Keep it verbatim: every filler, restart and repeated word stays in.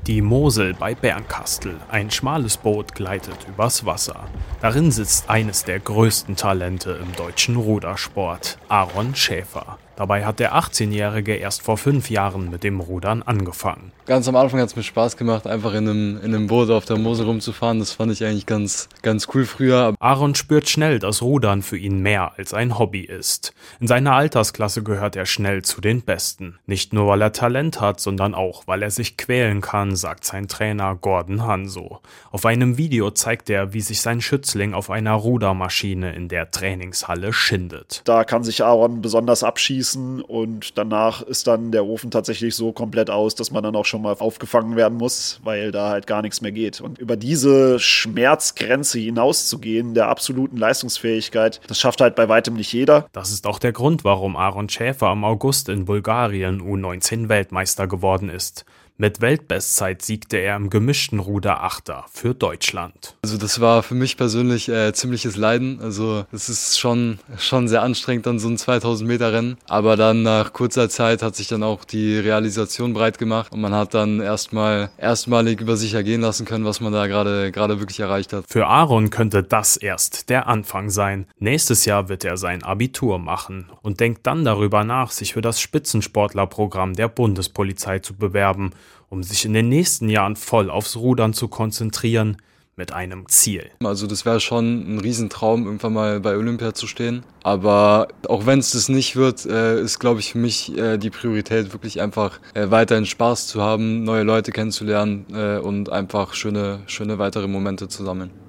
Die Mosel bei Bernkastel. Ein schmales Boot gleitet übers Wasser. Darin sitzt eines der größten Talente im deutschen Rudersport, Aaron Schäfer. Dabei hat der achtzehnjährige erst vor fünf Jahren mit dem Rudern angefangen. Ganz am Anfang hat es mir Spaß gemacht, einfach in einem, in einem Boot auf der Mosel rumzufahren. Das fand ich eigentlich ganz, ganz cool früher. Aaron spürt schnell, dass Rudern für ihn mehr als ein Hobby ist. In seiner Altersklasse gehört er schnell zu den Besten. Nicht nur, weil er Talent hat, sondern auch, weil er sich quälen kann, sagt sein Trainer Gordon Hanso. Auf einem Video zeigt er, wie sich sein Schützling auf einer Rudermaschine in der Trainingshalle schindet. Da kann sich Aaron besonders abschießen und danach ist dann der Ofen tatsächlich so komplett aus, dass man dann auch schon mal aufgefangen werden muss, weil da halt gar nichts mehr geht. Und über diese Schmerzgrenze hinauszugehen, der absoluten Leistungsfähigkeit, das schafft halt bei weitem nicht jeder. Das ist auch der Grund, warum Aaron Schäfer im August in Bulgarien U neunzehn Weltmeister geworden ist. Mit Weltbestzeit siegte er im gemischten Ruder Achter für Deutschland. Also das war für mich persönlich äh, ziemliches Leiden. Also es ist schon, schon sehr anstrengend, dann so ein zweitausend Meter Rennen. Aber dann nach kurzer Zeit hat sich dann auch die Realisation breit gemacht und man hat dann erstmal erstmalig über sich ergehen lassen können, was man da gerade gerade wirklich erreicht hat. Für Aaron könnte das erst der Anfang sein. Nächstes Jahr wird er sein Abitur machen und denkt dann darüber nach, sich für das Spitzensportlerprogramm der Bundespolizei zu bewerben, um sich in den nächsten Jahren voll aufs Rudern zu konzentrieren, mit einem Ziel. Also das wäre schon ein Riesentraum, irgendwann mal bei Olympia zu stehen. Aber auch wenn es das nicht wird, äh, ist, glaube ich, für mich äh, die Priorität, wirklich einfach äh, weiterhin Spaß zu haben, neue Leute kennenzulernen äh, und einfach schöne, schöne weitere Momente zu sammeln.